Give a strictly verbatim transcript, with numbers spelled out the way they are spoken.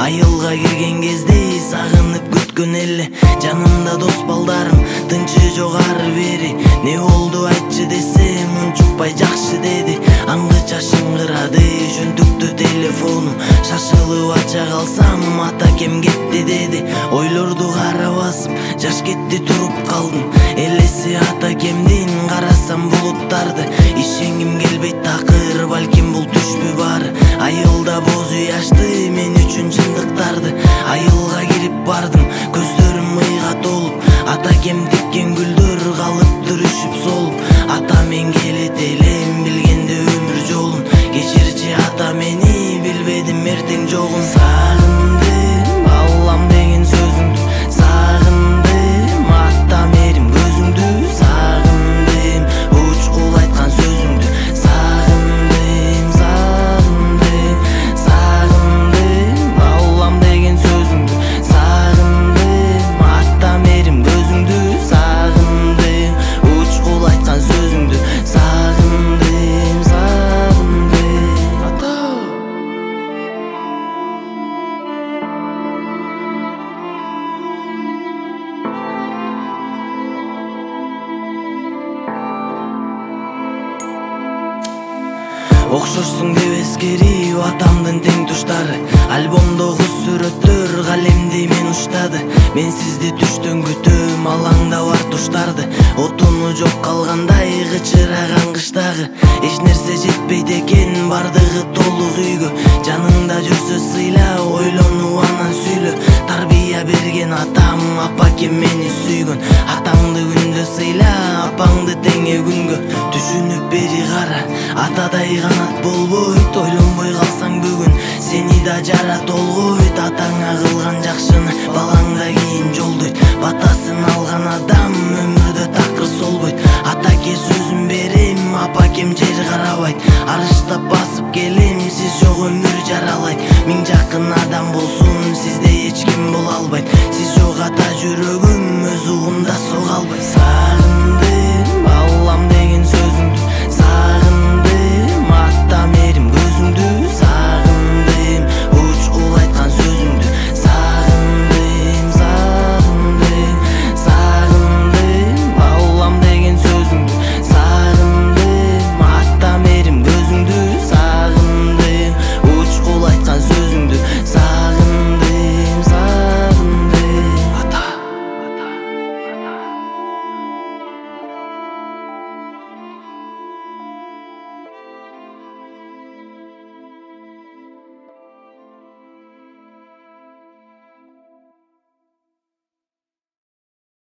Айылга кирген кезде сагынып күткөн эле жанымда дос балдарым, тынчы жок ары бери. Не болду айтчы десем, унчукпай жакшы деди. Аңгы чашыңгырады жөнтүктүү телефонум, шашылып ача калсам ата кем кетти деди. Ойлорду кара басып жаш кетти, туруп калдым. Элеси ата кемдин карасам булуттарды, ишенгим келбейт такыр, балким бул түшпү баары. Айылда боз үй ачты мен үчүн чындыктарды. Айылга кирип бардым, көздөрүм мыйга толуп, ата кем тиккен гүлдөр калыптыр үшүп солуп. Ата мен келет элем билгенде өмүр жолун, кечирчи ата мени билбедим эртең жогун. Сагындым Аллам деген сөзүңдү, сагындым ата мерим көзүңдү, сагындым учкул айткан сөзүңдү, сагындым, сагындым, сагындым Аллам деген сөзүңдү, сагындым ата мерим көзүңдү, сагындым учкул айткан сөзүңдү, сагындым, сагындым ата. Окшошсуң деп эскерип атамдын тең туштары, альбомдогу сүрөттөр калемдей мен уштады. Мен сизди түштөн күтөм, алаңда бар туштарды, отуну жок калгандай кычыраган кыштагы. Эч нерсе жетпейт экен, бардыгы толук үйгө. Жаныңда жүрсө сыйла, ойлонуп анан сүйлө. Тарбия берген атам, апа кем мени сүйгөн. Атаңды күндө сыйла, апаңды теңе күнгө. Түшүнүп бери кара, атадай канат болбойт. Ойлонбой калсаң бүгүн сени да жара толгойт. Атаңа кылган жакшыны балаңда кийин жолдойт. Батасын алган адам өмүрдө такыр солбойт. Атаке сөзүм берем, апа кем жер карабайт. Арыштап басып келем, сиз жок өмүр жаралайт. Миң жакын адам болсун, сизде эч ким боло албайт. Сиз жок ата жүрөгүм өз угунда сога албайт.